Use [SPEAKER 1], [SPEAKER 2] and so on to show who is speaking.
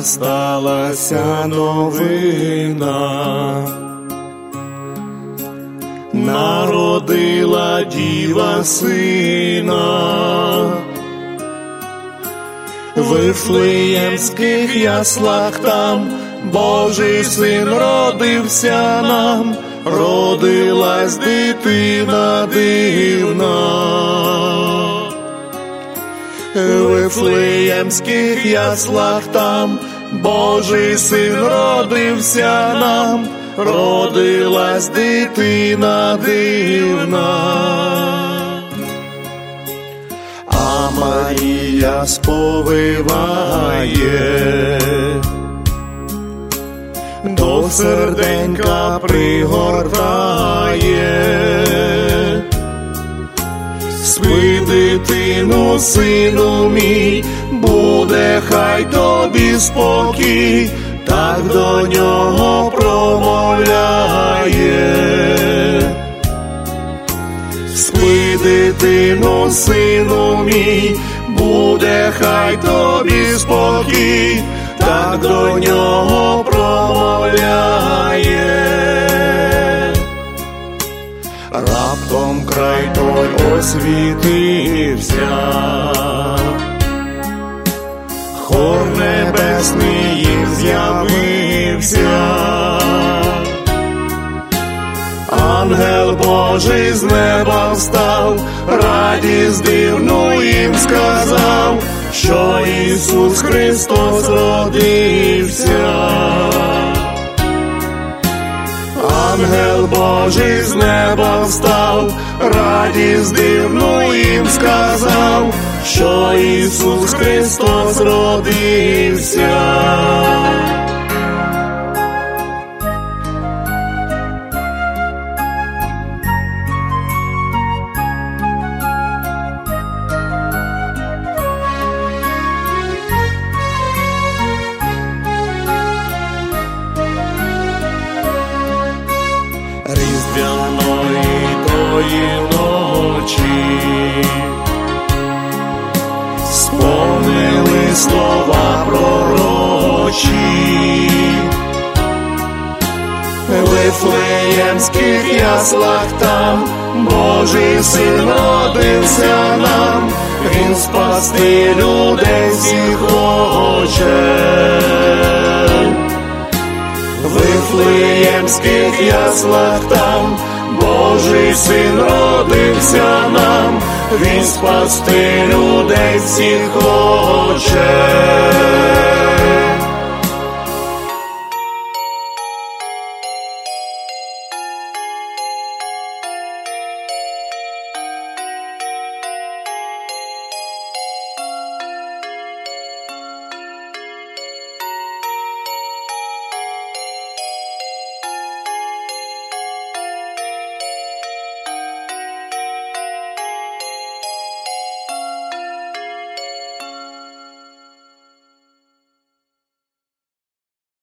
[SPEAKER 1] сталася новина, народила діва сина. В Вифлеємських яслах там Божий син родився нам, родилась дитина дивна. В Вифлеємських яслах там Божий син родився нам, родилась дитина дивна. А Марія сповиває, до серденька пригортає. Спи, дитину, сину мій, буде хай тобі спокій, так до нього промовляє. Спи, дитину, сину мій, буде хай тобі спокій, так до нього промовляє. Раптом край той освітився, хор небесний їм з'явився. Ангел Божий з неба встав, радість дивну їм сказав, що Ісус Христос родився. Ангел Божий з неба встав, радість дивну їм сказав, що Ісус Христос родився. Різдвяної тої ночі сповнили слова пророчі. В Вифлеємських яслах там Божий син родився нам, він спасти людей всіх хоче. В Вифлеємських яслах там Божий син родився нам, він спасти людей всіх хоче.